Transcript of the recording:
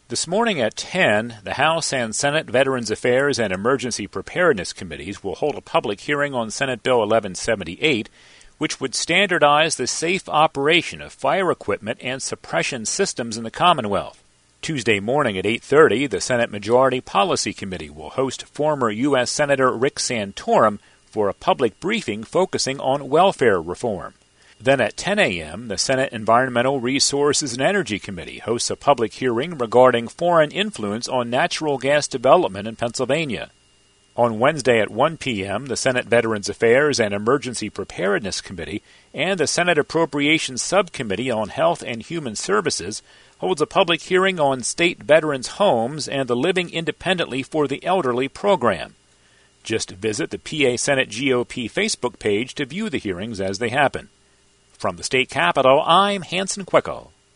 This morning at 10, the House and Senate Veterans Affairs and Emergency Preparedness Committees will hold a public hearing on Senate Bill 1178, which would standardize the safe operation of fire equipment and suppression systems in the Commonwealth. Tuesday morning at 8:30, the Senate Majority Policy Committee will host former U.S. Senator Rick Santorum for a public briefing focusing on welfare reform. Then at 10 a.m., the Senate Environmental Resources and Energy Committee hosts a public hearing regarding foreign influence on natural gas development in Pennsylvania. On Wednesday at 1 p.m., the Senate Veterans Affairs and Emergency Preparedness Committee and the Senate Appropriations Subcommittee on Health and Human Services holds a public hearing on state veterans' homes and the Living Independently for the Elderly program. Just visit the PA Senate GOP Facebook page to view the hearings as they happen. From the state capitol, I'm Hanson Quickel.